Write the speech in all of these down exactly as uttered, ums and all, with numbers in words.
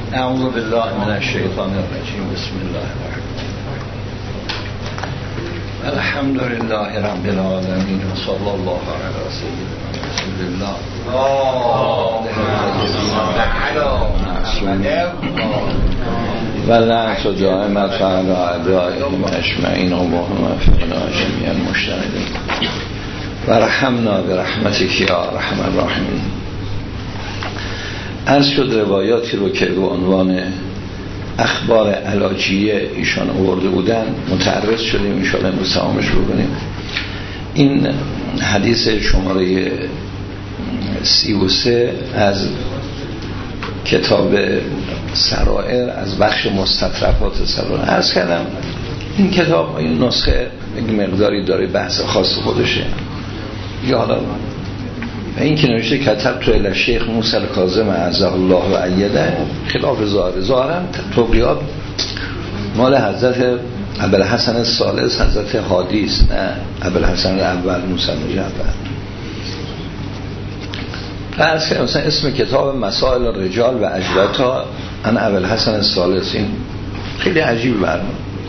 اعوذ بالله من الشیطان الرجیم. بسم الله الرحمن الرحیم. الحمد لله رب العالمین و صلی الله علی سیدنا رسول الله و لعنت دائمة علی اعدائهم اجمعین و اللهم فقنا جمیعا المجتهدین و رحمنا برحمتک یا ارحم الراحمین. عرض شد روایاتی رو که به عنوان اخبار علاجیه ایشان آورده بودن متعرض شدیم، ان شاءالله امروز تمامش رو بکنیم. این حدیث شماره سی و سه از کتاب سرائر از بخش مستطرفات سرائر. عرض کردم این کتاب این نسخه مقداری داره بحث خاص خودشه، یا حالا این که نوشته کتب تو الی شیخ موسی الکاظم عزه الله و ایده خلاف ظاهر ظاهرم توقیات مال حضرت ابوالحسن الثالث حضرت هادی است، نه ابوالحسن اول موسی مجعفر. فرض کنید مثلا اسم کتاب مسائل الرجال و اجوبتها ان ابوالحسن الثالث، این خیلی عجیب برنامه.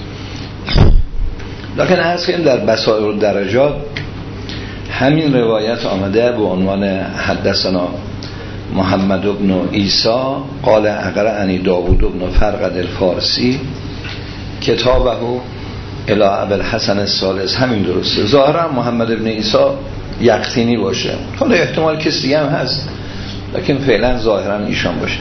لکن عرض کنیم در بصائر الدرجات همین روایت آمده به عنوان حدثنا محمد بن عیسی قال اقرأنی داوود بن فرقد الفارسی کتابه الی ابوالحسن الثالث. همین درسته. ظاهرا محمد بن عیسی یقطینی باشه، حالا احتمال کسی دیگه هم هست، لیکن فعلا ظاهرا ایشان باشه.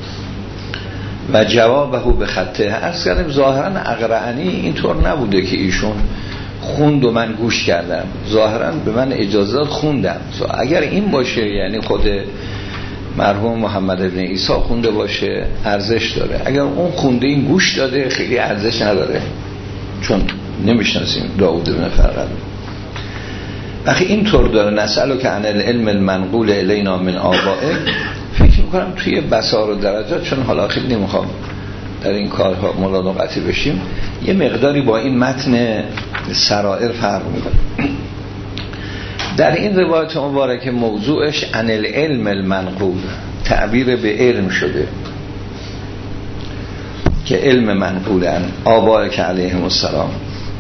و جوابه به خطه. عرض کردیم ظاهرا اقرأنی اینطور نبوده که ایشون خوند و من گوش کردم، ظاهرا به من اجازه داد خوندم. اگر این باشه یعنی خود مرحوم محمد بن عیسی خونده باشه ارزش داره، اگر اون خونده این گوش داده خیلی ارزش نداره، چون نمیشناسیم داوود بن فرقد. وقتی اینطور داره نسألو که عن العلم المنقول الینا من آبائه، فکر میکنم توی بصائر و درجات، چون حالا خیلی نمیخوام در این کارها ملالقتی بشیم، یه مقداری با این متن سرائر فرق میکنه. در این روایت مبارک موضوعش عن العلم المنقول، تعبیر به علم شده که علم منقولن آبائک علیهم السلام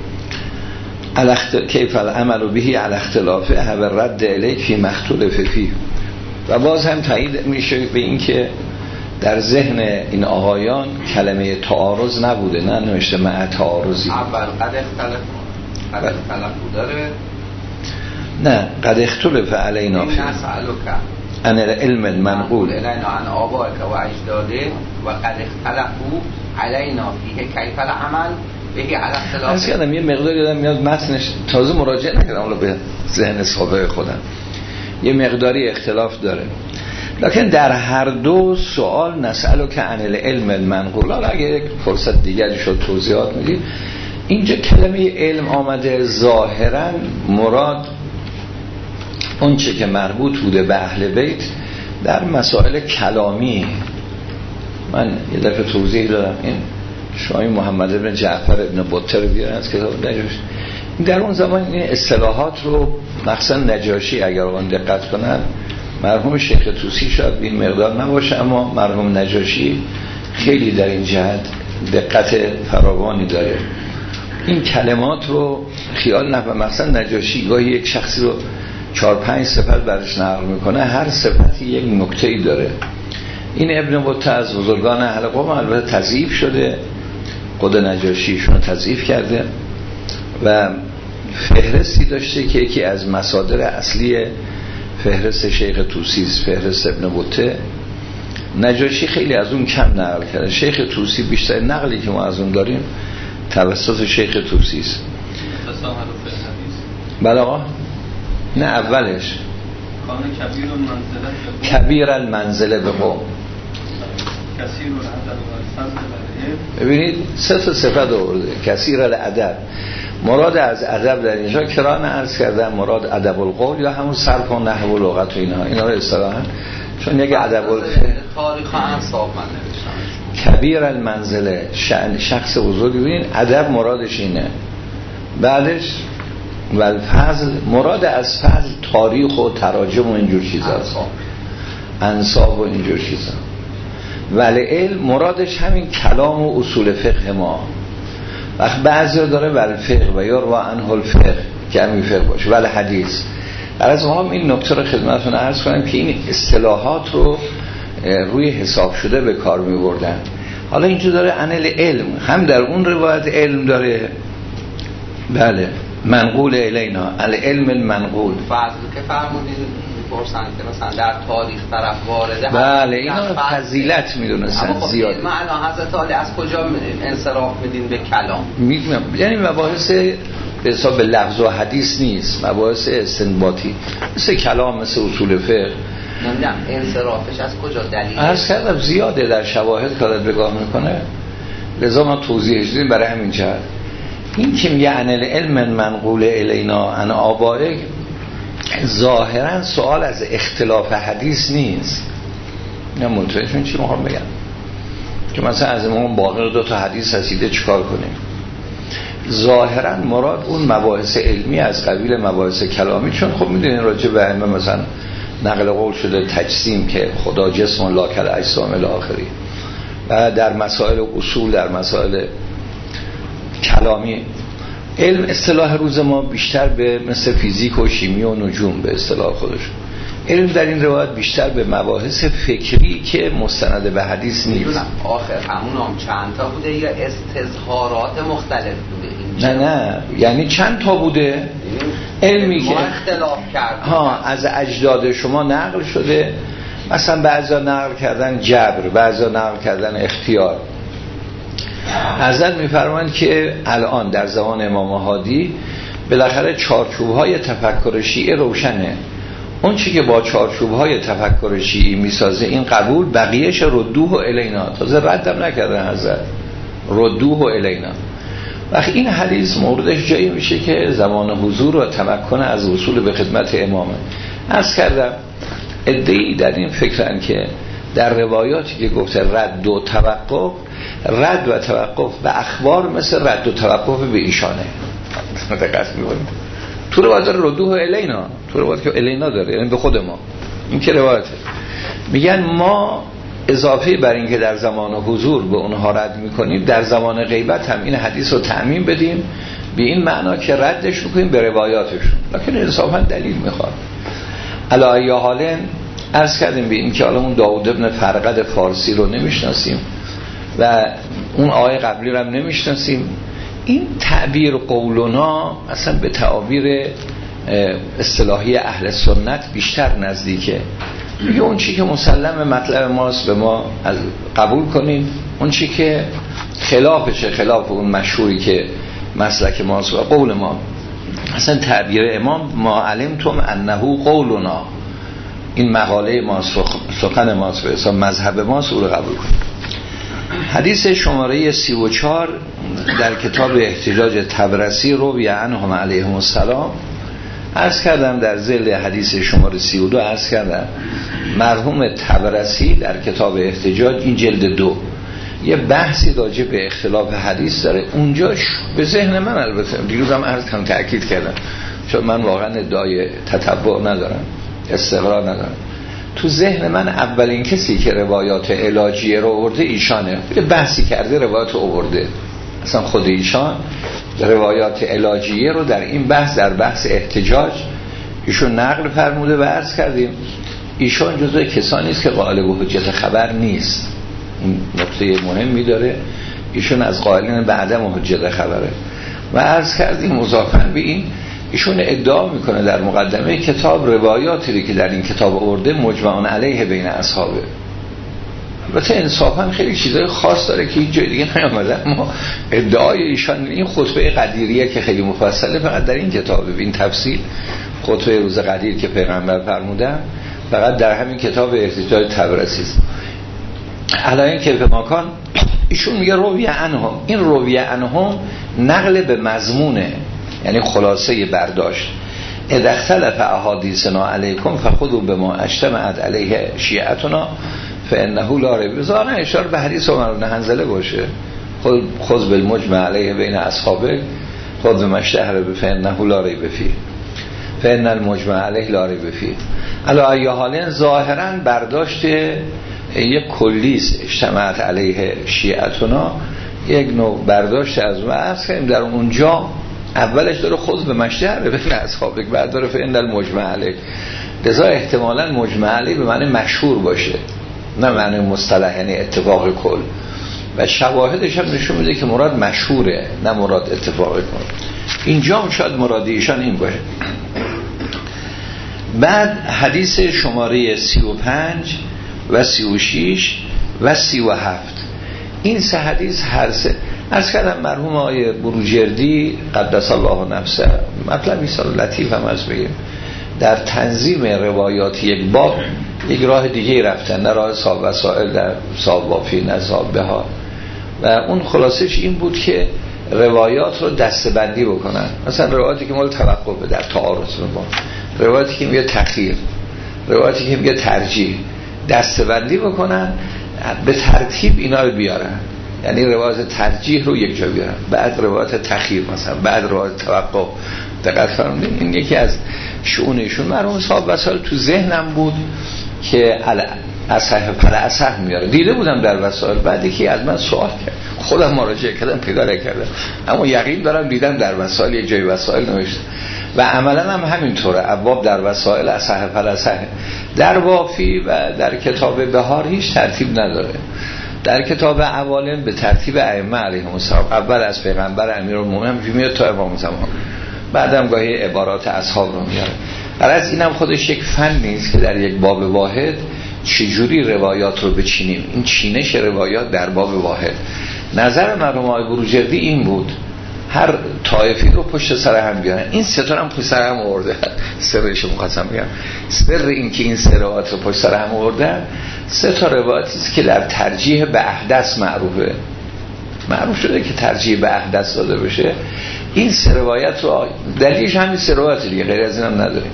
کیف العمل بهی علی اختلافه و رد الیک فی مختلف فیه. و باز هم تایید میشه به این که در ذهن این آقایان کلمه تعارض نبوده، نه نوشته مع تعارضی. اول قد اختلف قد اختلف داره، نه قد اختلف علینا فی نسألک عن العلم المنقول الینا عن آبائک و اجداده و قد اختلفوا علینا فیه کیف العمل بهی علی اختلاف. از کردم یه مقداری دادم میاد متنش تازه مراجعه نکردم حالا به ذهن سابق خودم، یه مقداری اختلاف داره، لکن در هر دو سوال نسألو که عن العلم المنقول. حالا اگه یک فرصت دیگری شد توضیحات میدید. اینجا کلمه علم آمده، ظاهرا مراد اون چه که مربوط بوده به اهل بیت در مسائل کلامی. من یه دفعه توضیح دادم، این شاهی محمد بن جعفر ابن بطر بیارن از کتاب نجاشی، در اون زمان این اصطلاحات رو مخصوصا نجاشی اگر اون دقت کنن، مرحوم شیخ طوسی شاید این مقدار نباشه، اما مرحوم نجاشی خیلی در این جهت دقت فراوانی داره. این کلمات رو خیال نفهم، مثلا نجاشی گاهی یک شخصی رو چهار پنج صفت برش نقل میکنه، هر صفتی یک نکته‌ای داره. این ابن بطه از بزرگان اهل قم البته تضعیف شده، خود نجاشیشون رو تضعیف کرده و فهرستی داشته که یکی از مصادر اصلی فهرست شیخ طوسی است، فهرست ابن بطه. نجاشی خیلی از اون کم نقل کرده، شیخ طوسی بیشتر نقلی که ما از اون داریم توسط شیخ طوسی است. بله آقا، نه اولش کبیر المنزله به قوم. ببینید سه تا صفت آورده، کثیر الادب. مراد از ادب در اینجا کران عرض کردن مراد ادب القول یا همون صرف و نحو و لغت و اینها، اینا رو اصطلاحاً چون یک ادب الفقه تاریخ انصاف من نوشتم کبیر المنزله شأن شخص بزرگ. ببینید ادب مرادش اینه، بعدش و الفضل مراد از فضل تاریخ و تراجم و اینجور چیزا، انصاف و اینجور چیزا. ولی علم مرادش همین کلام و اصول فقه ما. وقت بعضی داره ولی فقه و یا رو عنه الفقه که همین فقه باشه ولی حدیث. از ما هم این نکته رو خدمتتون عرض کنم که این اصطلاحات رو روی حساب شده به کار می بردن. حالا اینجا داره انل علم، هم در اون روایت علم داره، بله، منقول الینا، العلم المنقول. فضل که فرمودین میپرسن که مثلا در تاریخ طرف وارده، بله اینا فضیلت میدونستن زیاد. معنا حضرت علی از کجا انصراف میدین به کلام؟ میدونم یعنی مباحث به حساب لفظ و حدیث نیست، مباحث استنباطی مثل کلام، مثل اصول فقه. نمیدونم انصرافش از کجا دلیل؟ عرض کردم زیاده در شواهد کارت بگاه میکنه، لذا ما توضیحش دیدیم برای همین جهت. این که میگه عن العلم منقول الینا عن آبائک، ظاهرا سوال از اختلاف حدیث نیست. نه منتظرشون چی میخوام بگم که مثلا از امام باقر دو تا حدیث رسیده چیکار کنیم. ظاهرا مراد اون مباحث علمی از قبیل مباحث کلامی، چون خب میدونین راجع به علم مثلا نقل قول شده تجسیم که خدا جسم لا کل اجسام الاخری، و در مسائل اصول در مسائل کلامی علم اصطلاح روز ما بیشتر به مثل فیزیک و شیمی و نجوم به اصطلاح خودش. علم در این روایت بیشتر به مباحث فکری که مستند به حدیث نیست. آخر همون هم چند تا بوده یا استظهارات مختلف بوده؟ نه نه یعنی چند تا بوده علمی که اختلاف کرد ها از اجداد شما نقل شده، مثلا بعضا نقل کردن جبر، بعضا نقل کردن اختیار. حضرت میفرمایند که الان در زمان امام هادی بالاخره چارچوب‌های تفکر شیعه روشنه، اون چی که با چارچوب‌های تفکر شیعی میسازه این قبول، بقیهش ردوه الینا، تازه ردم نکردن حضرت، ردوه الینا. وقتی این حدیث موردش جایی میشه که زمان حضور و تمکن از وصول به خدمت امامه. عرض کردم ادعی در این فکرن که در روایاتی که گفته رد و توقف، رد و توقف و اخبار مثل رد و توقف به ایشانه. دقت می‌کنید تو روایت ردوه الینا، تو روایت که الینا داره یعنی به خود ما، این که روایته. میگن ما اضافه بر این که در زمان حضور به اونها رد میکنیم، در زمان غیبت هم این حدیث رو تعمیم بدیم به این معنا که ردش میکنیم به روایاتشون، لکن انصافا دلیل میخواد. علی حالن عرض کردیم به این که حالا اون داود ابن فرقد فارسی رو نمیشناسیم و اون آیه قبلی رو هم نمیشناسیم. این تعبیر قولنا اصلا به تعابیر اصطلاحی اهل سنت بیشتر نزدیکه. میگه اون چی که مسلم مطلب ماست به ما قبول کنیم، اون چی که خلافشه خلاف اون مشهوری که مسلک ماست و قول ما. اصلا تعبیر امام ما علمتم انه قولنا، این مقاله ماست، سخن ماست، به حساب مذهب ماست، او رو قبول کنیم. حدیث شماره سی و چهار در کتاب احتجاج طبرسی روی عنهم علیهم السلام. عرض کردم در ذیل حدیث شماره سی و دو عرض کردم مرحوم طبرسی در کتاب احتجاج این جلد دو یه بحثی راجع به اختلاف حدیث داره. اونجاش به ذهن من، البته دیروزم عرض کردم تأکید کردم چون من واقعا ادعای تتبع ندارم، استقرار ندارم، تو ذهن من اولین کسی که روایات علاجیه رو آورده ایشانه. یه بحثی کرده روایات رو آورده، اصلا خود ایشان روایات علاجیه رو در این بحث، در بحث احتجاج ایشون نقل فرموده و عرض کردیم ایشان جزو کسانی است که قائل به حجت خبر نیست. این نکته مهمی داره، ایشون از قائلین به عدم حجت خبره. و عرض کردیم مضافاً به این ایشون ادعا میکنه در مقدمه کتاب روایاتی که در این کتاب آورده مجمعون علیه بین اصحابه. البته انصافا خیلی چیزای خاص داره که هیچ جای دیگه نیامده، اما ادعای ایشان این خطبه قدیریه که خیلی مفصله فقط در این کتاب، این تفصیل خطبه روز قدیر که پیغمبر فرمودن فقط در همین کتاب احتجاج طبرسی است. علاوه که به ماکان ایشون میگه رویه عنهم، این رویه عنهم نقل به مضمونه، یعنی خلاصه برداشت. اذا اختلف احادیثنا علیکم فخذوا بما اجتمعت علیه شیعتنا فانه لا ریب. ظاهرا اشاره به حدیث عمر بن حنظله باشه، خذ بالمجمع علیه بین اصحابه خذ بما اشتهر فانه لا ریب فیه فان المجمع علیه لا ریب فیه. علی ای حال ظاهرا برداشت یک کلیست اجتماعت علیه شیعتنا، یک نوع برداشت از ما عرض کردیم در اونجا اولش داره خود به مشجر به فعل اصحابک، بعد داره فعل المجمع علیه، لذا احتمالاً مجمع علیه به معنی مشهور باشه نه معنی مصطلح، یعنی اتفاق کل، و شواهدش هم نشون میده که مراد مشهوره نه مراد اتفاق کل. اینجا هم شاید مرادی ایشان این باشه. بعد حدیث شماره سی و پنج و سی و شیش و سی و هفت، این سه حدیث هر سه از کردم مرحوم آقای بروجردی قدس الله نفسه مطلب ایسال لطیف هم از بگیم در تنظیم روایات یک باب یک راه دیگه رفتن، نه راه صاحب وسائل در صاحب وافی نه صاحب بها، و اون خلاصش این بود که روایات رو دسته‌بندی بکنن. مثلا روایاتی که مال توقف در تعارض با، روایاتی که میگه تخییر، روایاتی که میگه ترجیح، دسته‌بندی بکنن به ترتیب اینا رو بیارن، یعنی روایت ترجیح رو یک جا بیارن، بعد روایت تخییر مثلا، بعد روایت توقف. دقت فرمودین این یکی از شؤونشون. مرحوم صاحب وسائل تو ذهنم بود که اصح فل اصح میاره، دیده بودم در وسائل، بعدی که از من سوال کرد خودم مراجعه کردم پیدا نکردم، اما یقین دارم دیدم در وسائل یک جای وسائل نوشته و عملا هم همینطوره. ابواب در وسائل اصح فل اصح، در وافی و در کتاب بهار هیچ ترتیب نداره. در کتاب عوالم به ترتیب ائمه علیهم السلام، اول از پیغمبر امیرالمومنین میاد تا امام زمان، بعدم گاهی عبارات اصحاب رو میاره. برای از اینم خودش یک فن نیست که در یک باب واحد چجوری روایات رو بچینیم، این چینش روایات در باب واحد. نظر مرحوم آقای بروجردی این بود هر طایفی رو پشت سر هم بیارن، این سه تا هم پشت سر هم آورده. سرش رو می‌خواستم بگم، سر این که این سه روایت رو پشت سر هم آوردن، سه تا روایتی است که در ترجیح به احدث معروفه، معروف شده که ترجیح به احدث داده بشه. این سه روایت رو دلیلش همین سه روایت دیگه، غیر از این هم نداریم.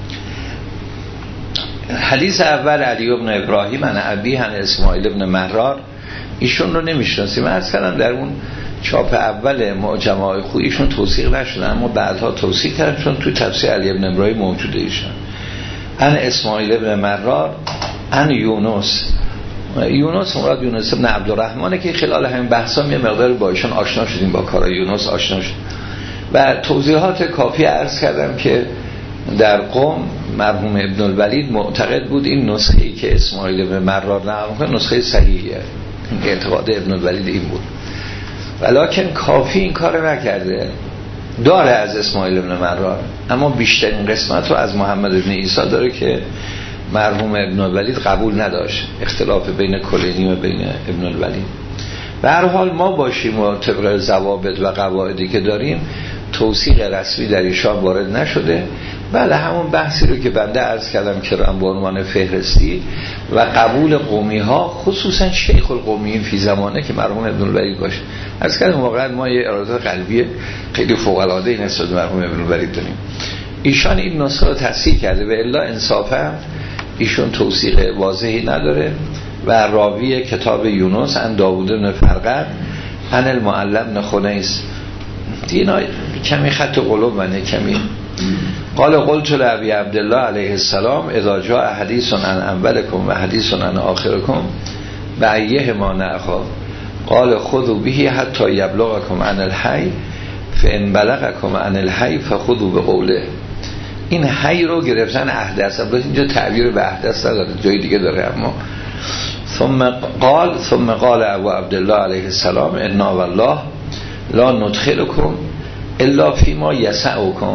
حدیث اول علی ابن ابراهیم عن ابی عن اسماعیل ابن مهرار، ایشون رو نمیشناسیم، من عرض کردم در اون چاپ اول معجم‌های خویی ایشون توثیق نشدن، اما بعدها توثیق کردن چون تو تفسیر علی ابن ابراهیم موجوده ایشون. عن اسماعیل ابن مهرار عن یونس، یونس مراد یونس ابن عبدالرحمنه که خلال همین بحثا یه مقدار با ایشون آشنا شدیم، با کارای یونس آشنا شدیم و توضیحات کافی عرض کردم که در قم مرحوم ابن الولید معتقد بود این نسخه‌ای که اسماعیل ابن مهرار نقل می‌کنه نسخه صحیحیه، این اعتقاد ابن الولید این بود، ولکن کافی این کار نکرده، داره از اسماعیل ابن مهرار، اما بیشترین قسمت رو از محمد ابن عیسی داره که مرحوم ابن الولید قبول نداشت، اختلاف بین کلینی و بین ابن الولید. به هر حال ما باشیم و طبق ضوابط و قواعدی که داریم توثیق رسمی در ایشان وارد نشده. بله همون بحثی رو که بنده عرض کردم که رم به عنوان فهرستی و قبول قومی ها، خصوصا شیخ القومیین فی زمانه که مرحوم ابن الولید باشه. عرض کردم واقعا ما یه ارادت قلبی خیلی فوق العاده ای نسبت به مرحوم ابن الولید داریم. ایشان این نسخه رو تصحیح کرده و الا انصافا ایشون توثیق واضحی نداره و راوی کتاب یونس عن داوود بن فرقد عن المعلم بن خنیس، دینا کمی خط قلوب منه کمی. قال قلت لابی عبدالله علیه السلام اذا جاء حدیث عن اولکم و حدیث عن آخرکم بعیه ما نأخذ، قال خذوا به حتی یبلغکم عن الحی فان بلغکم عن الحی فخذوا بقوله. این حی رو گرفتن احدث، البته اینجا تعبیر به احدث نداره، جای دیگه داره. اما ثم قال ثم قال ابو عبدالله علیه السلام انا والله لا ندخلکم الا فیما یسعکم.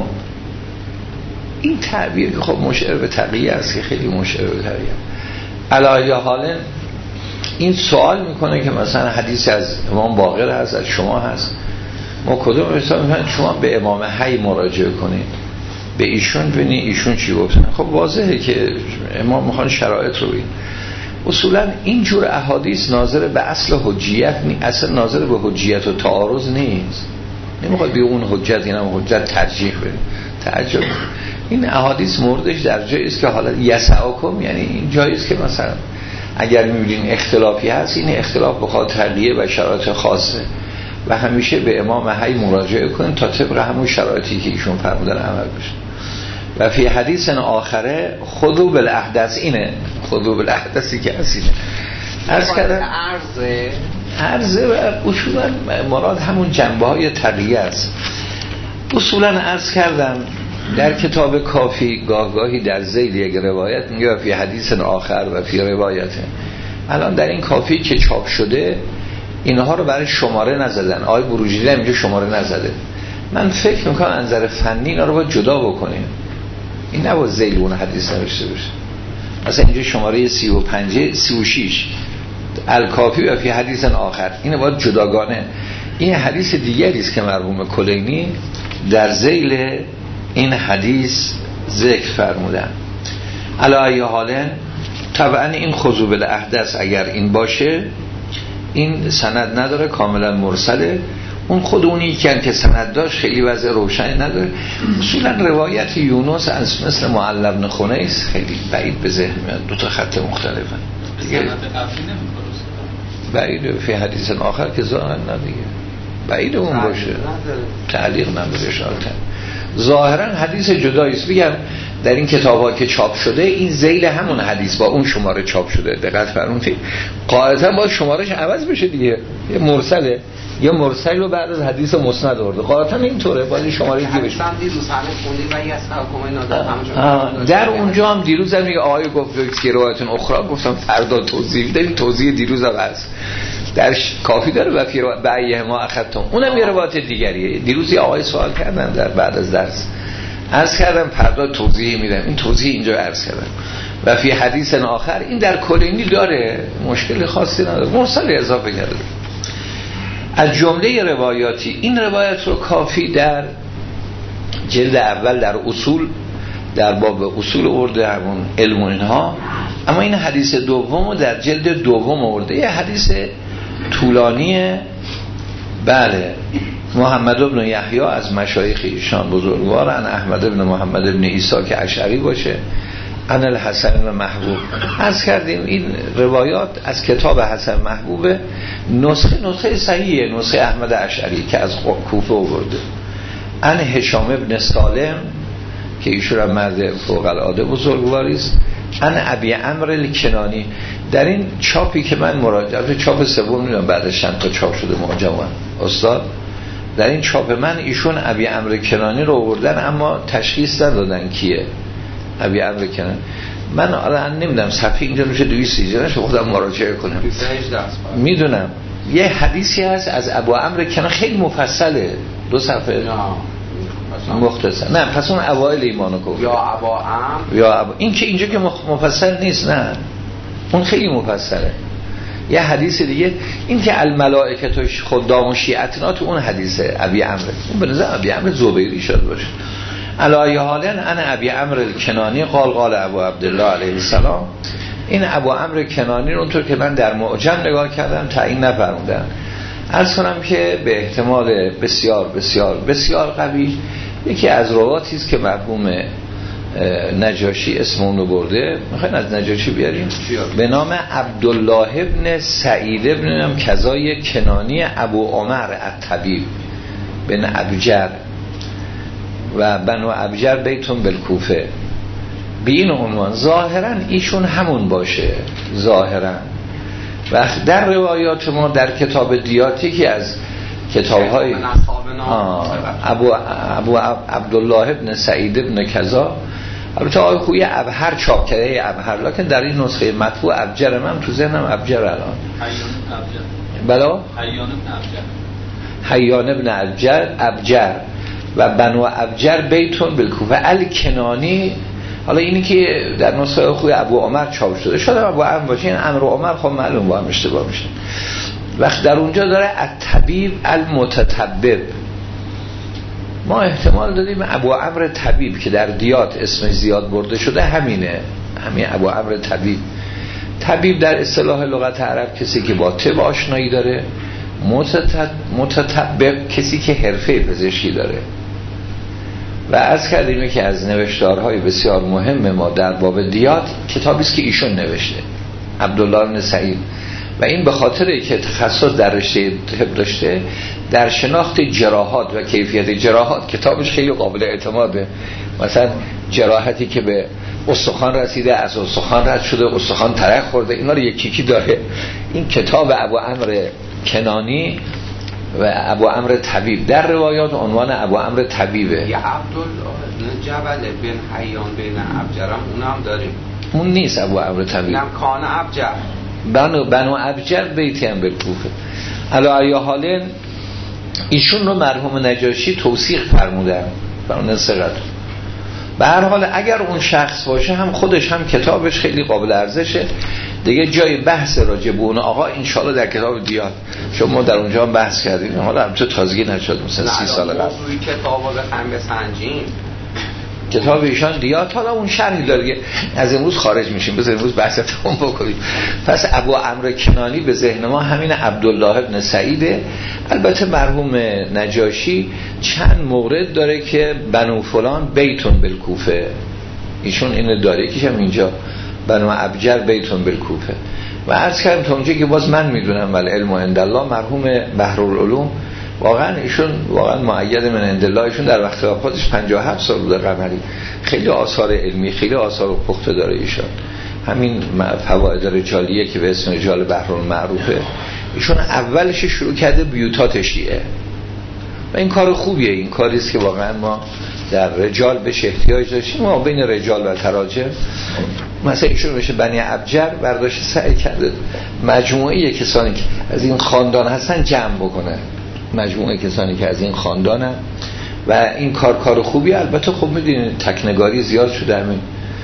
این تعبیر که خب مشعر به تقیه است، که خیلی مشعر به تقیه. علی حال این سوال میکنه که مثلا حدیث از امام باقر هست، از شما هست، ما کدوم مثلا میگن شما به امام حی مراجعه کنید، به ایشون ببینید ایشون چی گفتن. خب واضحه که امام میخوان شرایط رو ببین. اصولا این جور احادیث ناظر به اصل حجیت نیست، اصلا ناظر به حجیت و تعارض نیست، نمیخواد به اون حجت اینا حجت ترجیح بده. تعجب این احادیث موردش در جایی است که حالا یسعکم، یعنی این جایی است که مثلا اگر میبینین اختلافی هست، این اختلاف بخواد تغییر و شرایط خاصه و همیشه به امام حی مراجعه کنید تا طبق همون شرایطی که ایشون فرمودن عمل بشه. و فی حدیث آخره خذوا بالاحدث، اینه خذوا بالاحدثی که اسینه عرض کردم عرضه عرضه و اصولا مراد همون جنبه های تقیه است. اصولا عرض کردم در کتاب کافی گاهگاهی در ذیل یک روایت میگه فی حدیث آخر و فی روایته. الان در این کافی که چاپ شده اینها رو برای شماره نزدن. آقای بروجردی هم اینجا شماره نزده. من فکر میکنم از نظر فنی اینا رو باید جدا بکنیم. این نباید ذیل اون حدیث نوشته بشه. مثلا اینجا شماره سی و پنج سی و شش الکافی و فی حدیث آخر، اینو باید جداگانه. این حدیث دیگری است که مرحوم کلینی در ذیل این حدیث ذکر فرمودن. علی ای حال طبعا این خضوع بالاحدث اگر این باشه این سند نداره، کاملا مرسله. اون خود اونی که سند داشت خیلی وضع روشنی نداره. اصولا روایت یونس از مثل معل بن خنیس خیلی بعید به ذهن میاد، دو تا خط مختلفن دیگه. بعید فی حدیث آخر که ظاهرا نه دیگه، بعید اون باشه، تعلیق نداره شالتن. ظاهرا حدیث جدایی است. بگم در این کتاب‌ها که چاپ شده این ذیل همون حدیث با اون شماره چاپ شده، دقت فرمودید. قاعدتا باید شمارهش عوض بشه دیگه. یه مرسله یا مرسل رو بعد از حدیث مسند آورده، قاعدتا اینطوره، باید شماره دیگه بشه. در اونجا هم دیروز هم میگه آقای گفت که روایت اخرى، گفتم فردا توضیح بده. این توضیح دیروز هم هست در کافی داره و فی بعیه ما اخذتم، اونم یه روایت دیگریه. دیروز یه آقای سوال کردن در بعد از درس، عرض کردم فردا توضیح میدم. این توضیح اینجا عرض کردم. و فی حدیث آخر این در کلینی داره، مشکل خاصی نداره، مرسل اضافه کرده. از جمله روایاتی این روایت رو کافی در جلد اول در اصول در باب اصول آورده، همون علم و اینها. اما این حدیث دوم رو در جلد دوم آورده، یه حدیث طولانیه. بله، محمد بن یحیی از مشایخ ایشان بزرگوارن، احمد بن محمد بن عیسی که اشعری باشه، ان الحسن بن محبوب. عرض کردیم این روایات از کتاب حسن محبوب، نسخه نسخه صحیحه، نسخه احمد اشعری که از کوفه آورده. ان هشام بن سالم که ایشون مرد فوق العاده بزرگواری است. ان ابی عمرو الکنانی. در این چاپی که من مراجعه، چاپ سوم میدونم بعدش چند تا چاپ شده معجمن استاد، در این چاپ من ایشون ابی عمرو کنانی رو آوردن اما تشخیص ندادن کیه ابی عمرو کنانی. من الان نمیدونم صفحه اینجا میشه دویست و سیزده خودم مراجعه کنم. میدونم یه حدیثی هست از ابو عمرو کنانی خیلی مفصله، دو صفحه مختصر. نه پس اون اوایل ایمانو گفت یا ابا عمرو یا ابا، این که اینجا که مفصل نیست، نه اون خیلی مفصله. یه حدیث دیگه این که الملائکه خدام و شیعتنا، تو اون حدیثه ابی عمرو، اون به نظر ابی عمرو زبیری شد باشه. علی حالن انا ابی عمرو الکنانی قال قال ابو عبدالله علیه السلام. این ابو عمرو کنانی رو اونطور که من در معجم نگاه کردم تعیین نفرمودن. عرض کنم که به احتمال بسیار بسیار بسیار قوی یکی از رواتی است که مرحوم نجاشی اسم اونو برده. میخواین از نجاشی بیاریم؟ به نام عبدالله ابن سعید ابن کذای کنانی ابو عمر الطبیب بن ابجر و بنو ابجر بیتون بالکوفه. به این عنوان ظاهرا ایشون همون باشه ظاهرا. و در روایات ما در کتاب دیاتی که از کتاب‌های ابو ابو عبدالله ابن سعید ابن کذا، البته آقای خوی ابهر چاپ کرده ابهر، لکن در این نسخه مطبوع ابجر من تو ذهنم ابجر الان بلا حیان ابن ابجر حیان ابن ابجر ابجر و بنو ابجر بیتون بالکوفه الکنانی. حالا اینی که در نسخه خوی ابو عمر چاپ شده شاید ابو عمر باشه، این امر عمر خب معلوم با هم اشتباه میشه. وقت در اونجا داره الطبیب المتطبب، ما احتمال دادیم ابو عمرو طبیب که در دیات اسم زیاد برده شده همینه، همین ابو عمرو طبیب. طبیب در اصطلاح لغت عرب کسی که با طب آشنایی داره، متطبب کسی که حرفه پزشکی داره. و از کردیم که از نوشتارهای بسیار مهم ما در باب دیات کتابی است که ایشون نوشته، عبدالله بن سعید، و این به خاطر که تخصص در رشته طب داشته، در شناخت جراحات و کیفیت جراحات کتابش خیلی قابل اعتماده. مثلا جراحتی که به استخوان رسیده، از استخوان رد شده، استخوان ترک خورده، اینا رو یکی یکی داره. این کتاب ابو عمرو کنانی و ابو عمرو طبیب، در روایات عنوان ابو عمرو طبیبه. یا عبدالله جبل بن حیان بن ابجرم اونم داریم. اون نیست ابو عمرو طبیب، اینم کان ابجر، بنو بنو ابجر بیتی هم بالکوفه. علا ای حالین ایشون رو مرحوم نجاشی توثیق فرمودن و اون ثقت. به هر حال اگر اون شخص باشه هم خودش هم کتابش خیلی قابل ارزشه دیگه. جای بحث راجع به اون آقا انشالله در کتاب دیات، چون ما در اونجا هم بحث کردیم، حالا هم تو تازگی نشد مثلا سی سال قبل روی کتابو بخوایم بسنجیم کتاب ایشان دیات، حالا اون شرحی داره. از امروز خارج میشیم، بذار امروز بحثتون بکنیم. پس ابو عمرو کنانی به ذهن ما همین عبدالله ابن سعیده. البته مرحوم نجاشی چند مورد داره که بنو فلان بیتون بالکوفه، ایشون اینو داره، یکیش هم اینجا بنو ابجر بیتون بالکوفه. و عرض کردم تا اونجا که باز من میدونم ولی علم عند الله، مرحوم بحرالعلوم واقعا ایشون واقعا مؤید من عند الله، ایشون در وقت وفاتش پنجاه و هفت سال بوده قمری. خیلی آثار علمی، خیلی آثار پخته داره ایشون. همین فواید رجالیه که به اسم رجال بحرالمعروفه، ایشون اولش شروع کرده بیوتات شیعه و این کار خوبیه. این کاری است که واقعا ما در رجال بهش احتیاج داشتیم. ما بین رجال و تراجم مثلا ایشون بشه بنی ابجر برداشت سعی کرده مجموعه کسانی که از این خاندان هستن جمع بکنه، مجموعه کسانی که از این خاندانن و این کار کار خوبی. البته خب میدونید تکنگاری زیاد شده همین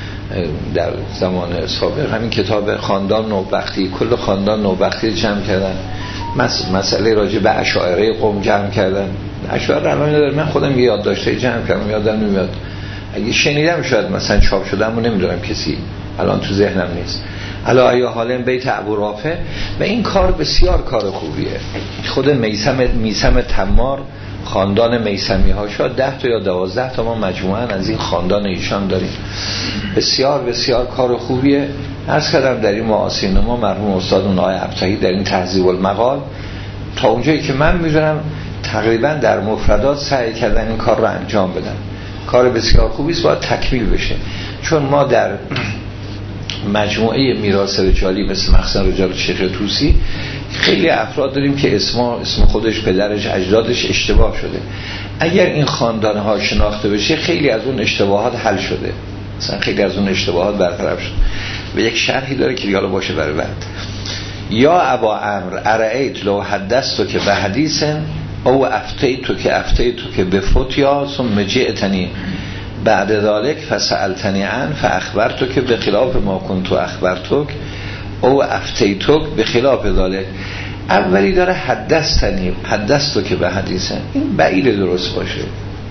در زمان سابق. همین کتاب خاندان نوبختی، کل خاندان نوبختی جمع کردن، مس... مسئله راجع به اشاعره قوم جمع کردن. اشاعره الان نداره، من خودم یه یاد داشته جمع کردم، یادم نمیاد، اگه شنیدم شاید مثلا چاپ شده اما نمیدونم کسی الان تو ذهنم نیست. علا ای حالین بیت ابو رافع. و این کار بسیار کار خوبیه. خود میثم میثم تمار خاندان میثمی ها شد ده تا یا دوازده تا ما مجموعاً از این خاندان ایشان داریم. بسیار بسیار کار خوبیه. عرض کردم در این معاصرین ما مرحوم استاد آقای ابطحی در این تهذیب المقال تا اونجایی که من میدونم تقریبا در مفردات سعی کردن این کار رو انجام بدن. کار بسیار خوبی است، باید تکمیل بشه. چون ما در مجموعه میراث رجالی مثل مخزن رجال شیخ طوسی خیلی افراد داریم که اسم اسم خودش، پدرش، اجدادش اشتباه شده. اگر این خاندان ها شناخته بشه خیلی از اون اشتباهات حل شده، مثلا خیلی از اون اشتباهات برطرف شد. و یک شرحی داره که یالا باشه برای بعد. یا ابا عمرو ارایت لو حدثتو که به حدیثن او افتیتو که افتیتو که به فتیا ثم جئتنی بعد ذالک فسألتنی عن فاخبرتو که به خلاف ما کنتو اخبرتوک او افتیتوک به خلاف ذالک. اولی داره حدثتنی، حدثتو که به حدیثن، این بعید درست باشه،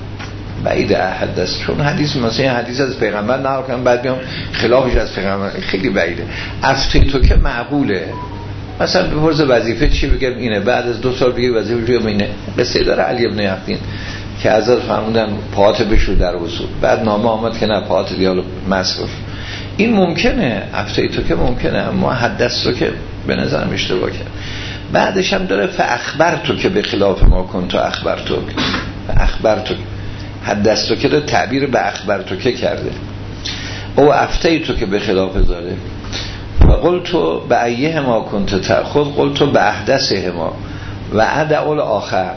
بعید حدث، چون حدیث مثلا حدیث از پیغمبر نقل کنم بعد بیام خلافش از پیغمبر، خیلی بعیده. افتیتو که معقوله، مثلا به فرض وظیفه چی بگم اینه، بعد از دو سال بگه وظیفه بگم اینه. قصه داره علی ابن یقین که حضرت فرمودن پاهات بشور در وضو، بعد نامه آمد که نه پاهات دیالو مسخ. این ممکنه، افتیتو که ممکنه، اما حدث رو که به نظرم اشتباه کرد. بعدش هم داره فاخبرتو که به خلاف ما کنتو اخبرتو، فاخبرتو حدث رو که داره تعبیر به اخبرتو که کرده. او افتیتو که به خلاف زاله و قلتو به ایه ما کنت تأخذ قلتو به احدثه ما و ادعو آخر.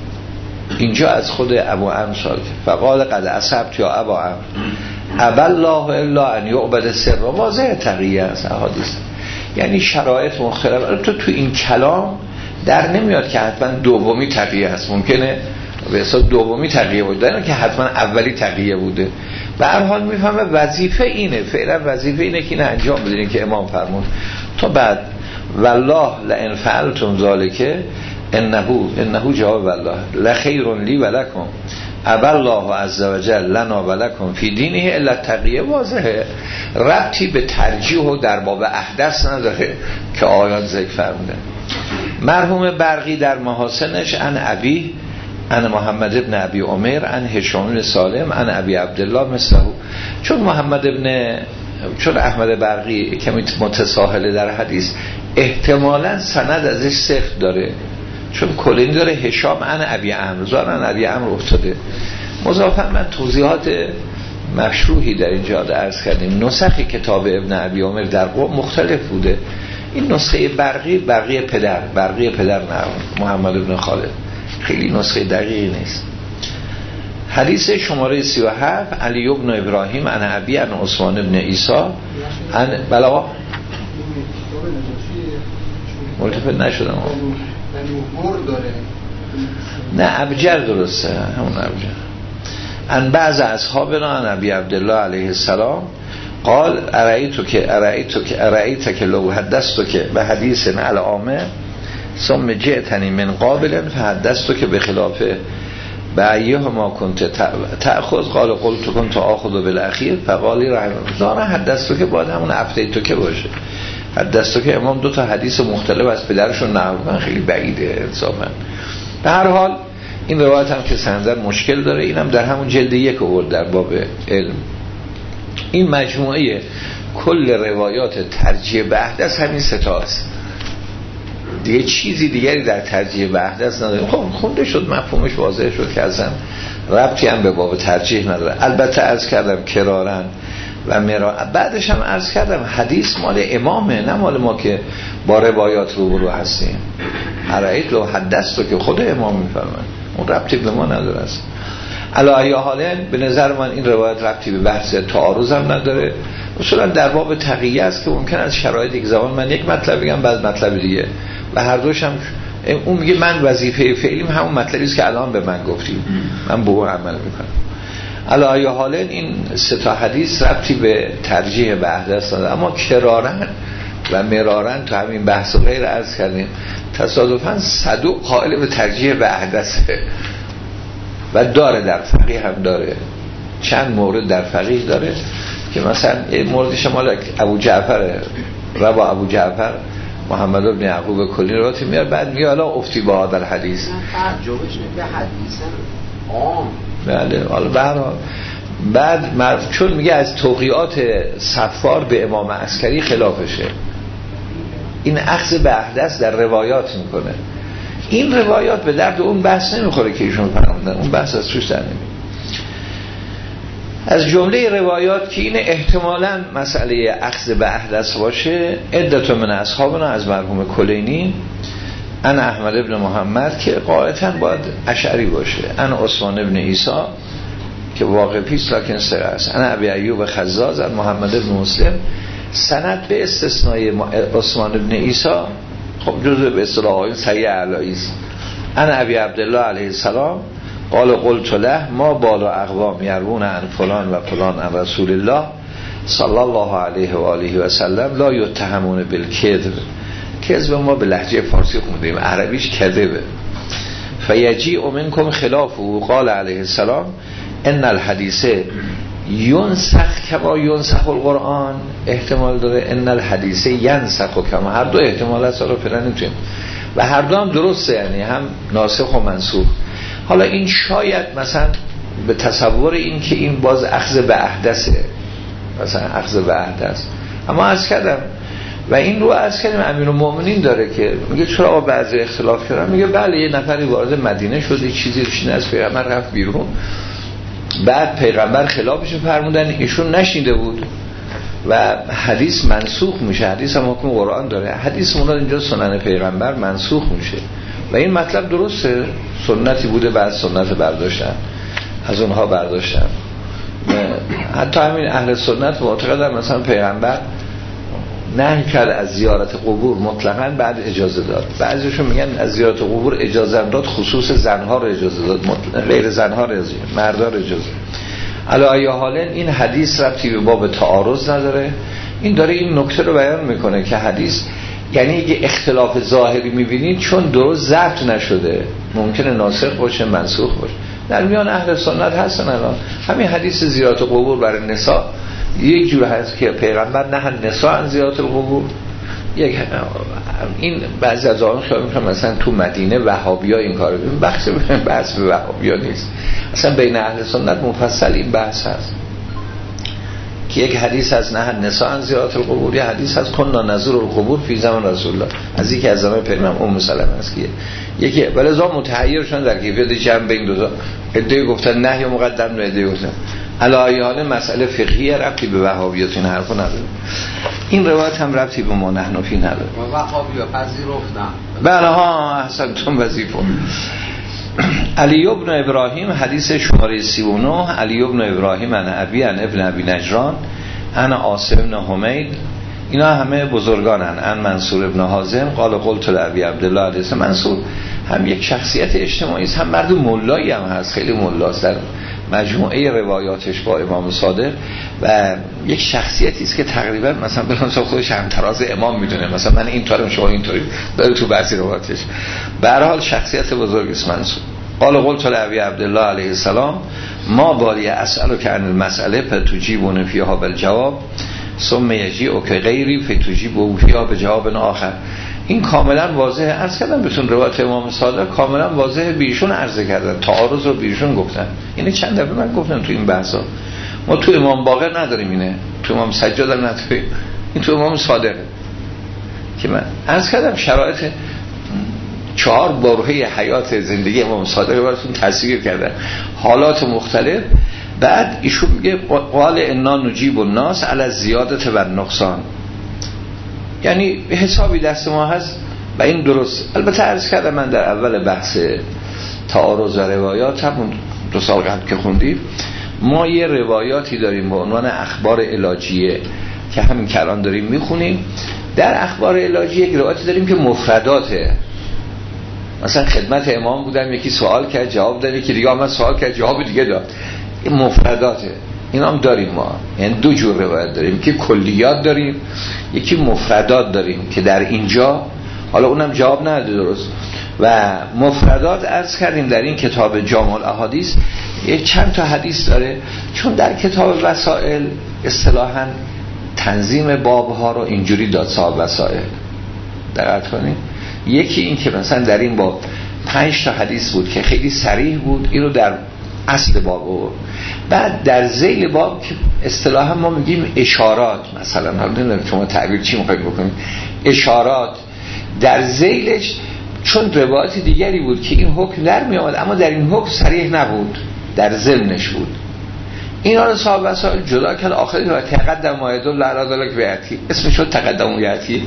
اینجا از خود ابو عمرو سال فقال قد اصبت یا ابا عمرو ابا الله الا ان یعبد سر. واضح تقیه است احادیث، یعنی شرایط مختلف. تو تو این کلام در نمیاد که حتما دومی تقیه هست، ممکنه به حساب دومی تقیه بود، در که حتما اولی تقیه بوده. به هر حال میفهمه وظیفه اینه، فعلا وظیفه اینه که اینه انجام بدین که امام فرمود. تا بعد والله لئن فعلتم ذلک انه انه جواب والله لخیر لی ولکم ابا الله عز وجل لنا ولکم فی دینه الا تقیه. واضحه، ربطی به ترجیح و در باب احدث نداره که آیات ذکر فرموده. مرحوم برقی در محاسنش ان ابی ان محمد ابن ابی عمر ان هشام بن سالم ان ابی عبدالله مثله. چون محمد ابن چون احمد برقی کمی متساهله در حدیث، احتمالاً سند ازش سخت داره، چون کلینی داره هشام ان ابی عمرو، زارن ابی عمرو افتاده. مضافاً من توضیحات مشروحی در اینجا عرض کردیم. نسخ کتاب ابن ابی عمر در قم مختلف بوده. این نسخه برقی برقی پدر برقی پدر نه محمد ابن خالد، خیلی نسخه دقیقی نیست. حدیث شماره سی و هفت علی ابن ابراهیم عن ابی عن عثمان ابن عیسی عن بلا ملتفت نشدم نه ابجر درسته همون ابجر. ان بعض اصحابنا عن ابی عبدالله علیه السلام قال ارائیتو که ارائیتو که ارائیتو که لو حدثتو که به حدیث العامه ثم جئتنی من قابل فحدثتو که به خلافه به ایه ما کنت تأخذ قال قلت کنت آخذ بالاخیر فقالی رحمه الله حدثتو که باید همون افتیتو که باشه. حدثتو که امام دو تا حدیث مختلف از پدرشون نقل کردن، خیلی بعیده انصافا. به هر حال این روایت هم که سندر مشکل داره، اینم در همون جلد یک آورد در باب علم. این مجموعه کل روایات ترجیح به احدث همین سه تاست دیگه، چیزی دیگری در ترجیح به احدث نداره. خب خونده شد، مفهومش واضح شد که اصلا ربطی هم به باب ترجیح نداره. البته عرض کردم کرارن و مرا بعدش هم عرض کردم حدیث مال امامه نه مال ما که با روایات روبرو هستیم. ارائیت لو حدثتو که خود امام میفرماید، اون ربطی به ما نداره است. علی حالن به نظر من این روایت ربطی به بحث تعارض هم نداره. اصولا در باب تقیه است که ممکن از شرایط یک زمان من یک مطلب بگم بعد مطلب دیگه و هر دوش هم اون میگه من وظیفه فعلیم همون مطلبی است که الان به من گفتید، من به اون عمل میکنم. علی حالن این سه تا حدیث ربطی به ترجیح به احدث نداره. اما کرارن و مرارن تو همین بحث و غیر عرض کردیم تصادفاً صدوق قائل به ترجیح به احدثه و داره در فقیه هم داره، چند مورد در فقیه داره که مثلا مورد شمال ابو جعفر روا ابو جعفر محمد بن یعقوب کلی رو میار بعد میگه حالا افتی با در حدیث ترجمهش به حدیث عام بله. حالا به هر حال بعد مرف... چون میگه از توقیات صفار به امام عسکری خلافشه، این اخذ به احدث در روایات میکنه. این روایات به درد اون بحث نمیخوره که ایشون فرمودن، اون بحث از توش در نمیاد. از جمله روایات که این احتمالاً مسئله اخذ به احدث باشه، عدت من اصحابنا از مرحوم کلینی ان احمد ابن محمد که قاعدتاً باید اشعری باشه، ان عثمان ابن عیسی که واقع پیست لکن سر است، ان ابی ایوب خزاز ان محمد ابن مسلم. سند به استثنای عثمان ابن عیسی خب جزء به اصطلاح آیین سیع علاییست. ان ابی عبدالله علیه السلام قال قلت له ما بالا اقوام یروون عن فلان و فلان عن رسول الله صلی الله علیه و آله و سلم لا یتهمون بالکذب. کذب ما به لهجه فارسی خوندیم، عربیش کذبه. فیجیء منکم خلافه قال علیه السلام ان الحدیث ینسخ کما ینسخ القرآن. احتمال داره ان الحدیث ینسخ کما، هر دو احتمال هست رو فعلا نمیتونیم و هر دو هم درسته، یعنی هم ناسخ و منسوخ. حالا این شاید مثلا به تصور این که این باز اخذ به احدثه، مثلا اخذ به احدث. اما عرض کردم و این رو عرض کردیم امیرالمومنین داره که میگه چرا با بعضی اختلاف کردن، میگه بله یه نفری وارد مدینه شده چیزی چیزی از پیغمبر رفت بیرون، بعد پیغمبر خلافش فرمودن ایشون نشینده بود و حدیث منسوخ میشه. حدیث هم حکم قرآن داره، حدیث مراد اینجا سنن پیغمبر منسوخ میشه و این مطلب درسته، سنتی بوده بعد سنت برداشتن از اونها برداشتن. حتی همین اهل سنت معتقدن مثلا پیغمبر نهی کرد از زیارت قبور مطلقاً، بعد اجازه داد. بعضیشون میگن از زیارت قبور اجازه داد، خصوص زنها رو اجازه داد، غیر زنها رو اجازه، مردا رو اجازه. علی حالن این حدیث ربطی به باب تعارض نداره. این داره این نکته رو بیان میکنه که حدیث یعنی یه اختلاف ظاهری میبینید چون درست ضبط نشده ممکنه ناسخ باشه منسوخ باشه. در میان اهل سنت هستن الان همین حدیث زیارت قبور برای نساء یک جور هست که پیغمبر نه نساء عن زیارت القبور. یک این بعضی از آن خیال میکنم مثلا تو مدینه وهابی‌ها این کارو میکنن، بحث بحث به وهابی‌ها نیست، اصلا بین اهل سنت مفصل این بحث هست که یک حدیث از نه نساء عن زیارت القبور، یک حدیث از کنا نزور القبور فی زمان رسول الله، از یکی از زمان پیغمبر ام سلمه است که یکی ولذا متحیر شدن در کیفیت جمع بین دو تا. ادعای گفتن نهی مقدم، نه ادعای گفتن علایه حال مسئله فقهیه، ربطی به وهابیت این حرفو نداره. این روایت هم ربطی به ما نحنفی نداره. وهابیا پذیرفتن. بله ها، احسنتم وظیفه. علی ابن ابراهیم حدیث شماره سی و نه، علی ابن ابراهیم عن ابی عن ابن ابی نجران عن عاصم بن حمید، اینا همه بزرگانن. عن منصور ابن حازم قال قلت لابی عبدالله علیه السلام. منصور هم یک شخصیت اجتماعی است، هم مرد مولایی هم هست، خیلی مولاست. در مجموعه روایاتش با امام صادق و یک شخصیتی است که تقریبا مثلا بلانسا خودش هم تراز امام میدونه، مثلا من اینطورم شما اینطوری داره تو بعضی روایاتش. به هر حال شخصیت بزرگی است منصور. قال قلت لابی عبدالله علیه السلام ما بالی اسألک عن المسئله فتجیبون فیها بالجواب ثم یجیء که غیری فتجیب فیها بجواب آخر. این کاملا واضحه. عرض کردم بهتون روایت امام صادق کاملا واضحه، بیشون عرض کردن، تعارض رو بیشون گفتن. اینه چند دفعه من گفتم تو این بحثا. ما تو امام باقر نداریم، اینه تو امام سجاد هم نداریم، این تو امام صادقه که من عرض کردم شرایط چهار برهه حیات زندگی امام صادق براتون تصویر کردن، حالات مختلف. بعد ایشون میگه قال انا نجیب الناس علی الزیادت و نقصان، یعنی حسابی دست ما هست و این درست. البته عرض کردم من در اول بحث تعارض و روایات همون دو سال قبل که خوندیم، ما یه روایاتی داریم با عنوان اخبار علاجیه که همین کلان داریم میخونیم. در اخبار علاجیه یک روایتی داریم که مفرداته، مثلا خدمت امام بودم یکی سوال کرد جواب داد، یکی دیگه آمد سوال کرد جواب دیگه داد. این مفرداته، این هم داریم ما. یعنی دو جور روایت داریم، که کلیات داریم، یکی مفردات داریم که در اینجا حالا اونم جواب نده درست. و مفردات عرض کردیم در این کتاب جامع الاحادیث یک چند تا حدیث داره، چون در کتاب وسائل اصطلاحاً تنظیم بابها رو اینجوری داد صاحب وسائل. دقت کنید، یکی این که مثلا در این باب پنج تا حدیث بود که خیلی صریح بود، این رو در اصل باب بود. بعد در ذیل باب که اصطلاحا ما میگیم اشارات، مثلا حالا نمیدونم شما تعبیر چی میخواید بکنید، اشارات در ذیلش چون روایت دیگری بود که این حکم در می آمد اما در این حکم صریح نبود، در ضمنش بود. اینا رو صاحب وسائل جدا کرد. آخری رو تقدم ما یدل علی ذلک بیاتی، اسمش شد تقدم یاتی.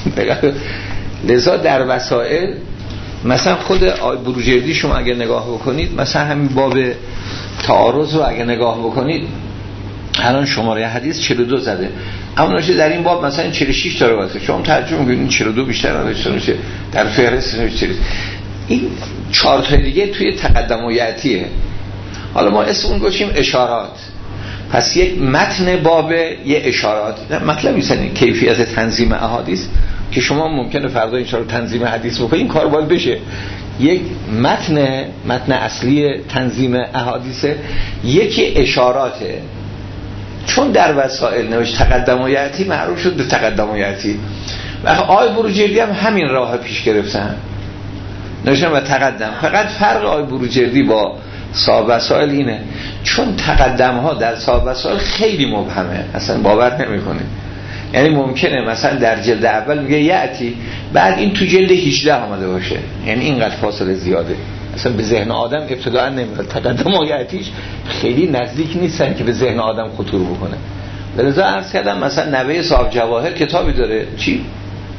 لذا در وسائل مثلا خود آی بروجردی شما اگه نگاه بکنید، مثلا همین باب تعارض رو اگه نگاه بکنید، الان شماره حدیث چهل و دو زده، اما نوشته در این باب مثلا چهل و شش تا روایت. شما ترجمه می‌کنید این چهل و دو بیشتر نوشته نوشته در فهرست نوشته. این چهار تا دیگه توی تقدم و یاتیه. حالا ما اسم اون گوشیم اشارات. پس یک متن باب یه اشارات، مطلب نیست کیفیت تنظیم احادیث که شما ممکنه فردا ان شاءالله تنظیم حدیث بکنید، این کار باید بشه. یک متن متن اصلی تنظیم احادیث یکی اشاراته، چون در وسائل نوشت تقدم و یاتی معروف شد به تقدم و یاتی. و آی بروجردی هم همین راه پیش گرفتن، نوشتن و تقدم. فقط فرق آی بروجردی با صاحب وسائل اینه چون تقدم ها در صاحب وسائل خیلی مبهمه، اصلا باور نمیکنه. یعنی ممکنه مثلا در جلد اول میگه یاتی، بعد این تو جلد هجده آمده باشه، یعنی اینقدر فاصله زیاده، اصلا به ذهن آدم ابتداء نمیاد. تقدم و یاتیش خیلی نزدیک نیستن که به ذهن آدم خطور بکنه. لذا عرض کردم مثلا نوه صاحب جواهر کتابی داره چی؟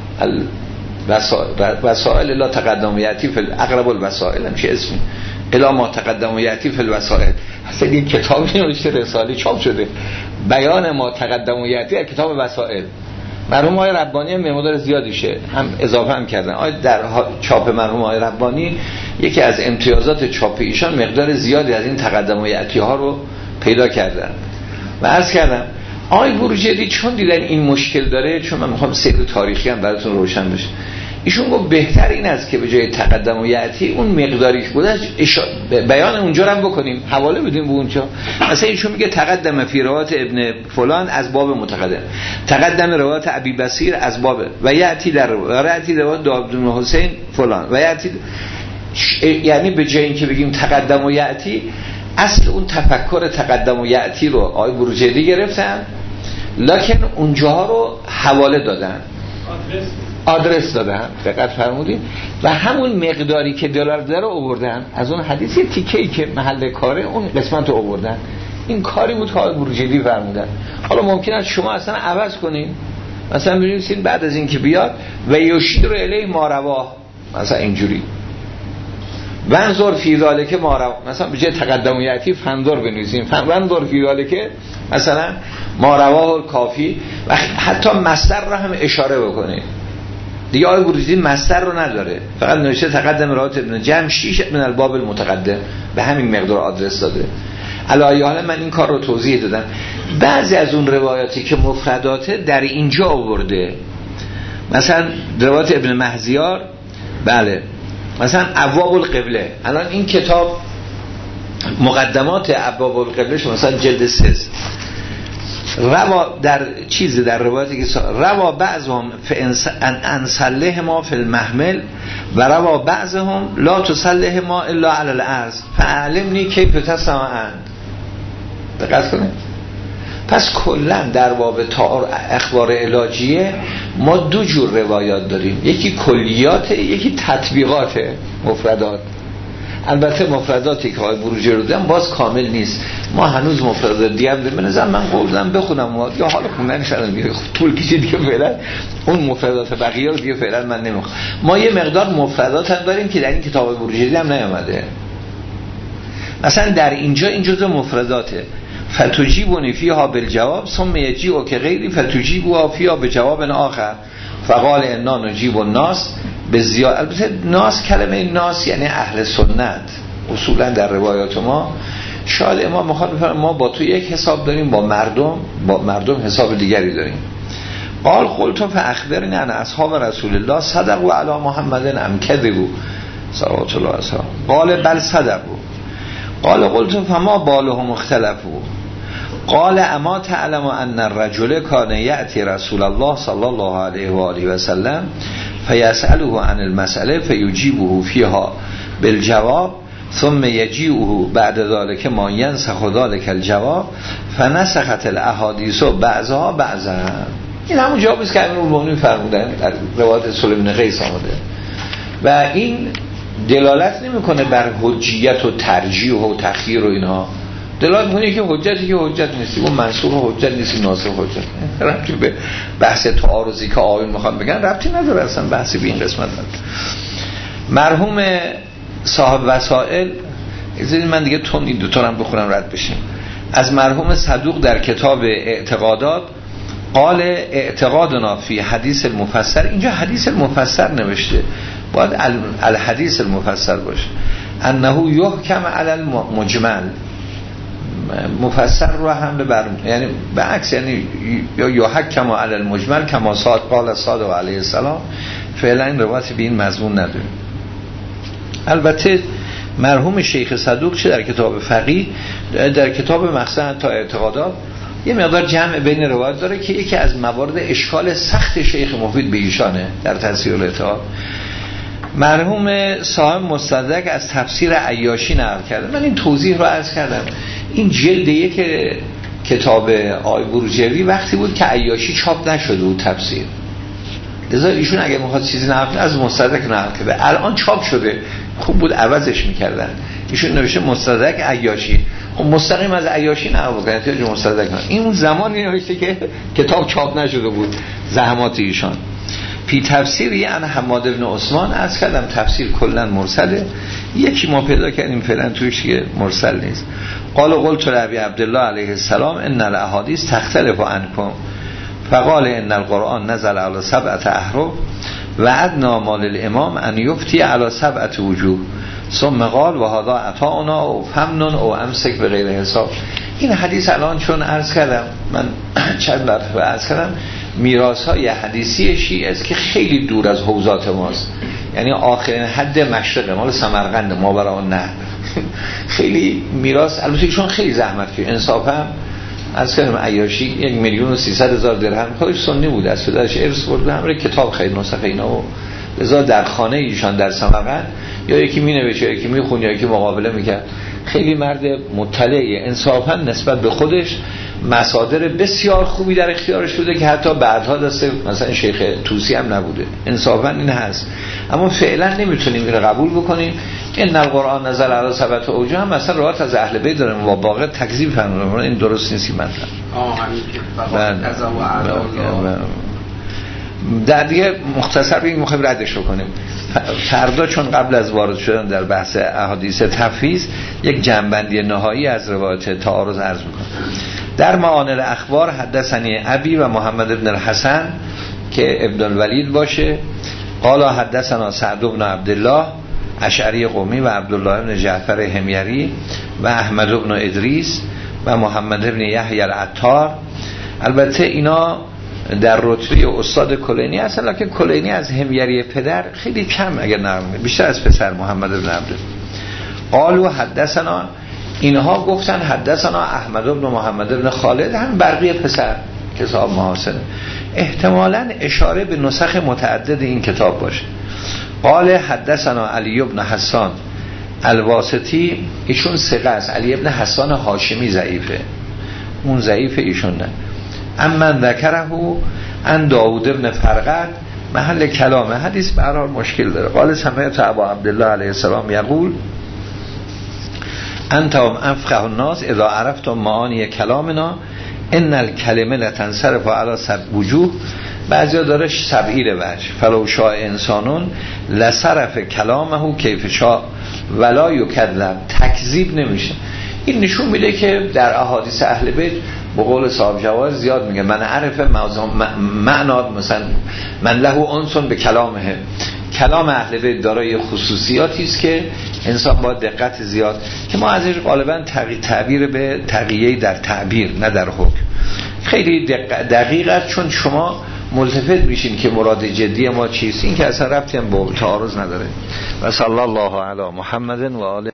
وسائل لا تقدم و یاتی فی اقرب الوسائل، هم چه اسمی؟ الا ما تقدم و یاتی فی الوسائل. اصلا این کتابی نوشته، رساله چاپ شده، بیان ما تقدم و یاتی کتاب وسائل. مرحوم آقای ربانی هم مقدار زیادیشه، هم اضافه هم کردن. آقای در چاپ مرحوم آقای ربانی یکی از امتیازات چاپ ایشان مقدار زیادی از این تقدم و یاتی ها رو پیدا کردن. و عرض کردم آقای بروجردی چون دیدن این مشکل داره، چون من میخوام سیر تاریخی هم براتون روشن بشه، ایشون گفت بهتر این است که به جای تقدم و یاتی اون مقداری که بوده بیان اونجا رو هم بکنیم، حواله بدیم به اونجا. مثلا ایشون میگه تقدم فی روایت ابن فلان از باب متقدم، تقدم روایت ابی بصیر از باب، و یاتی در روایت روایت داوود بن حسین فلان و یاتی. یعنی به جای اینکه بگیم تقدم و یاتی، اصل اون تفکر تقدم و یاتی رو آقای بروجردی گرفتن، لکن اونجاها رو حواله دادن، آدرس دادن. دقت فرمودید؟ و همون مقداری که دلار داره آوردن از اون حدیث، تیکه‌ای که محل کاره اون قسمت رو آوردن. این کاری بود که آقای بروجردی فرمودن. حالا ممکن است شما اصلا عوض کنین، مثلا بنویسین بعد از این که بیاد و یشیر الیه ما رواه، مثلا اینجوری وانظر فی ذلک ما رواه، مثلا به جای تقدم یاتی فنظر بنویسین وانظر فی ذلک مثلا ما رواه کافی، و حتی مصدر رو هم اشاره بکنید دیگه. آقای بروجردی مصدر رو نداره، فقط نوشته تقدم روایت ابن جمع شیش من الباب المتقدم، به همین مقدار آدرس داده. علی حال من این کار رو توضیح دادم. بعضی از اون روایاتی که مفرداته در اینجا آورده، مثلا روایت ابن مهزیار، بله مثلا ابواب القبله، الان این کتاب مقدمات ابواب القبله شما مثلا جلد سه روا در چیز در روایتی که روا بعضهم انصله ما فی المحمل و روا بعضهم لا تصله ما الا علی الارض فعلمنی کیف تسمعن. دقت کنید. پس کلا در باب اخبار علاجیه ما دو جور روایات داریم، یکی کلیات، یکی تطبیقات مفردات. البته مفرداتی که های بروجردی رو دادم باز کامل نیست، ما هنوز مفردات دیگه هم داریم. بنظرم من قول دادم بخونم یا حالا خوندن شدن دیگه طول کشید دیگه، فعلا اون مفردات بقیه رو دیگه فعلا من نمیخوام. ما یه مقدار مفردات هم داریم که در این کتاب بروجردی هم نیامده. مثلا در اینجا این جزء مفرداته، فتجیبونی فیها بالجواب ثم یجیء که غیری فتجیبوا فیها بجواب آخر فقال انا نجیب الناس به زیاد. البته ناس، کلمه ناس یعنی اهل سنت. اصولا در روایات ما شاید امام میخواد بفرماید ما با تو یک حساب داریم، با مردم با مردم حساب دیگری داریم. قال قلت فاخبرنی عن اصحاب رسول الله صدقوا علی محمد ام کذبوا صلوات الله علیه. قال بل صدقوا. قال قلت فما بالهم اختلفوا. قال اما تعلم ان الرجل كان ياتي رسول الله صلى الله عليه واله وسلم فيسأله عن المسألة فيجيبه فيها بالجواب ثم يجيئه بعد ذلك ما ينسخ ذلك الجواب فنسخت الاحاديث بعضها بعضا. این همون جوابی است که امیرالمومنین فرمودن در روایت سلیم بن قیس آمده و این دلالت نمیکنه بر حجیت و ترجیح و تخییر و اینها، دلالت میکنه که حجتی که حجت نیستی، اون منسوخ حجت نیستی، ناسخ حجت. ربطی به بحث تعارضی که آقایون میخوان بگن ربطی نداره، اصلا بحثی به این قسمت نداره. مرحوم صاحب وسائل، من دیگه تون این دو تا هم بخونم رد بشیم. از مرحوم صدوق در کتاب اعتقادات قال اعتقادنا فی حدیث المفسر، اینجا حدیث المفسر نوشته، باید الحدیث المفسر باشه، انه یحکم علی المجمل، مفسر رو هم بر یعنی به عکس، یعنی یا یحکم علی المجمل کما صاد قال صادق علیه السلام. فعلا این روایت به این مضمون نداریم. البته مرحوم شیخ صدوق چه در کتاب فقیه، در کتاب مقصد تا اعتقادات یه مقدار جمع بین روایت داره که یکی از موارد اشکال سخت شیخ مفید به ایشانه در تفسیر الاعتقاد. مرحوم صاحب مستدرک از تفسیر عیاشی نقل کرده. من این توضیح رو عرض کردم. این جلد یک کتاب آقای بروجردی وقتی بود که عیاشی چاپ نشده بود تفسیر، لذا ایشون اگه میخواد چیزی نقل کنه از مستدرک نقل کرده. الان چاپ شده، خوب بود عوضش میکردن. ایشون نوشته مستدرک عیاشی، خب مستقیم از عیاشی نقل بکنه توی مستدرک. این اون زمانی نوشته که کتاب چاپ نشده بود، زحمات ایشان. پی تفسیر یعنی حماد بن عثمان از کردم تفسیر کلا مرسله، یکی ما پیدا کردیم فعلا توش که مرسل نیست. قال قلت لابی عبدالله علیه السلام ان الاحادیث تختلف عنکم فقال ان القرآن نزل على سبعة احرف و ادنا مال الامام ان یفتی على سبعة وجوه ثم قال و هذا عطاؤنا او فمن او امسک به غیر حساب. این حدیث الان چون عرض کردم، من چند مرتبه عرض کردم، میراث های حدیثی شیعه است که خیلی دور از حوزات ماست، یعنی آخرین حد مشرق مال سمرقند ماوراء النهر. خیلی میراث، البته چون خیلی زحمت که انصافا از کردم عیاشی یک میلیون و سیصد هزار درهم خودش سنی بود، از پدرش ارث برده، همه کتاب خیلی نسخه اینا و لذا در خانه ایشان در سمرقند یا یکی می نوشت یا یکی می خون یا یکی مقابله میکرد. خیلی مرد مطلعه، انصافا نسبت به خودش مصادر بسیار خوبی در اختیارش بوده که حتی بعدها دست مثلا شیخ طوسی هم نبوده. انصافا این هست، اما فعلا نمیتونیم این رو قبول بکنیم این القرآن نزل علی سبعة اوجه هم مثلا روایت از اهل بیت داره و واقع تکذیب فرمودن، این درست نیست این مطلب. آه همین که فقط در دیگه مختصر بگیم میخوایم ردش بکنیم. فردا چون قبل از وارد شدن در بحث احادیث تفویض یک جنبندی نهایی از روایت تعارض عرض میکنم. در معانل اخبار حدثنی ابی و محمد ابن الحسن که ابن الولید باشه، قال حدثنا سعد بن عبدالله اشعری قمی و عبدالله ابن جعفر حمیری و احمد ابن ادریس و محمد ابن یحیی العطار. البته اینا در رتبه استاد کلینی هستن، لکن کلینی از حمیری پدر خیلی کم اگر نرم، بیشتر از پسر محمد ابن عبد. قالوا حدثنا، اینها گفتن حدثنا احمد ابن محمد ابن خالد، هم برقی پسر کتاب محاسنه، احتمالاً اشاره به نسخ متعدد این کتاب باشه. قال حدثنا علی ابن حسان الواسطی، ایشون ثقه است. علی ابن حسان هاشمی ضعیفه، اون ضعیفه، ایشون نه. اما ذکره ان داوود ابن فرقد محل کلام حدیث به هر حال مشکل داره. قال سمعت ابا عبدالله علیه السلام یقول انتم افقه الناس اذا عرفتم معانی کلامنا ان الکلمه لتنصرف علی سبع وجوه. بعضیا داره سبعیر وجه، فلو شاء انسانون لصرف کلامه کیف شاء ولا یکذب، تکذیب نمیشه. این نشون میده که در احادیث اهل بیت به قول صاحب جواهر زیاد میگه من عرف معنا، مثلا من له انسون به کلامه، کلام اهل بیت دارای خصوصیاتی است که انسان باید دقت زیاد، که ما ازش غالبا تعبیر به تقیه در تعبیر نه در حکم خیلی دقیق است، چون شما ملتفت میشین که مراد جدی ما چیست. این که اصلا ربطی هم با تعارض نداره. و صلی الله علی محمد و آله